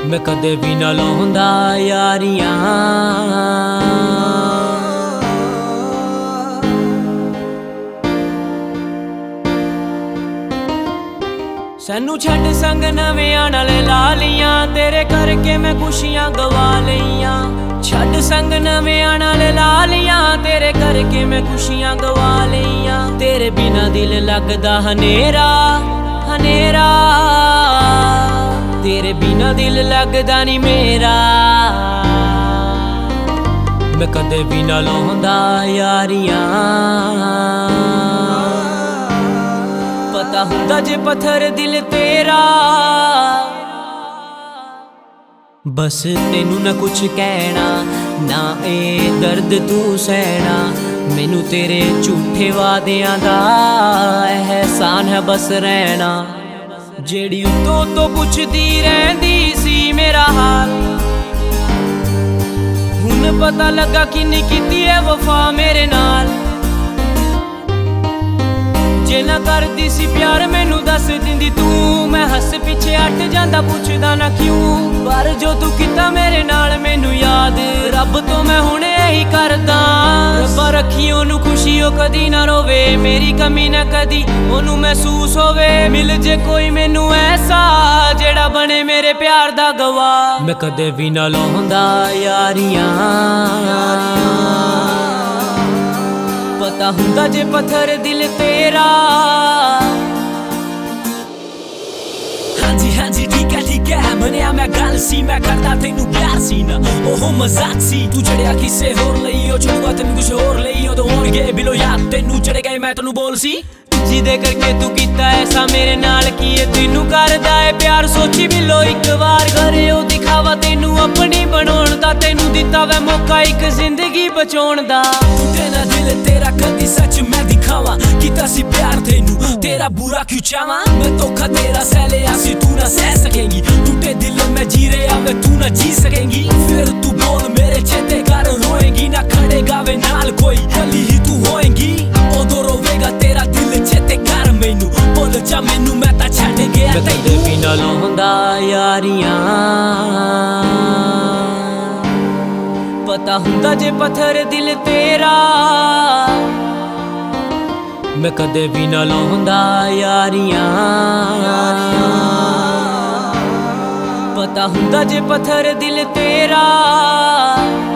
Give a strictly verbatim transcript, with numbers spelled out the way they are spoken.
मैं कदे भी ना लाउंदा यारियां। सानू छड्ड संग नवेयां नाल ला लियां, तेरे करके मैं खुशियां गवा लियां। छड्ड संग नवेयां नाल ला लियां, तेरे करके मैं खुशियां गवा लियां। तेरे बिना दिल लगदा हनेरा हनेरा, तेरे बिना दिल लगदा नी मेरा। मैं कदे भी ना लाउंदा यारियां। पता हुंदा जे पत्थर दिल तेरा, बस तेनू ना कुछ कहना, ना ए दर्द तू सहना। मैनू तेरे झूठे वादियां दा एहसान है बस रहना। जेड़ी उतो तो पुछदी रहंदी सी मेरा हाल, हुण पता लगा किन्नी कीती है वफा मेरे नाल। जे ना करदी सी प्यार मैनू दस दिंदी तू, मैं हस पिछे हट जांदा पुछदा ना क्यों। पर जो तू कीता मेरे नाल मैनू याद, रब तो मैं हुण यही करदा। रब्बा रखी ओनू खुशी ओ कदी ना रोवे, मेरी कमी ना कदी ओनू महसूस होवे। मिल जे कोई मैनू ऐसा जेड़ा बने मेरे प्यार दा गवाह, मैं कदे भी ना लाउंदा यारियां। पता हुंदा जे पत्थर दिल तेरा। ਹਾਂਜੀ ਹਾਂਜੀ ਠੀਕ ਹੈ ਠੀਕ ਹੈ ਮੰਨਿਆ ਮੈਂ ਗੱਲ ਸੀ, ਮੈਂ ਕਰਦਾ ਤੈਨੂੰ ਪਿਆਰ ਸੀ ਨਾ ਉਹ ਮਜ਼ਾਕ ਸੀ। ਤੂੰ ਜੜਿਆ ਕਿਸੇ ਹੋਰ ਲਈ, ਉਹ ਛੁੜਵਾ ਤੈਨੂੰ ਕੁਛ ਹੋਰ ਲਈ। ਉਦੋਂ ਹੋਣਗੇ ਬਿਲੋ ਯਾਦ ਤੈਨੂੰ ਚੜੇ ਗਏ ਮੈਂ ਤੈਨੂੰ ਬੋਲ ਸੀ। ਜਿਹਦੇ ਕਰਕੇ ਤੂੰ ਕੀਤਾ ਐਸਾ ਮੇਰੇ ਨਾਲ, ਕੀ ਇਹ ਤੈਨੂੰ ਕਰਦਾ ਏ ਪਿਆਰ। ਸੋਚੀ ਬਿਲੋ ਇੱਕ ਵਾਰ ਕਰੇ ਉਹ ਦਿਖਾਵਾ ਤੈਨੂੰ ਆਪਣੀ ਬਣਾਉਣ ਦਾ। ਤੈਨੂੰ ਦਿੱਤਾ ਵੈ ਮੌਕਾ ਇੱਕ ਜ਼ਿੰਦਗੀ ਬਚਾਉਣ ਦਾ। ਟੁੱਟੇ ਨਾ ਦਿਲ ਤੇਰਾ ਕਦੀ ਸੱਚ ਮੈਂ ਦਿਖਾਵਾਂ, ਕੀਤਾ ਸੀ ਪਿਆਰ ਤੈਨੂੰ तेरा बुरा क्यों चाहवां। मैं धोखा तेरा सह लिया सी, तू ना सह सकेंगी। टूटे दिल में जी रहा वे तू ना जी सकेंगी। फिर तू बोल मेरे चेते कर रोएंगी, ना खड़ेगा वे नाल कोई गली ही तू होएंगी। उदों रोवेगा तेरा दिल चेते कर मैनू, बोल जा मैनू मैं तां छड्ड गया तैनू। मैं कदे भी ना लाउंदा यारियां। पता हुंदा जे पत्थर दिल तेरा, मैं कदे भी ना लाउंदा यारियां। पता हुंदा जे पत्थर दिल तेरा।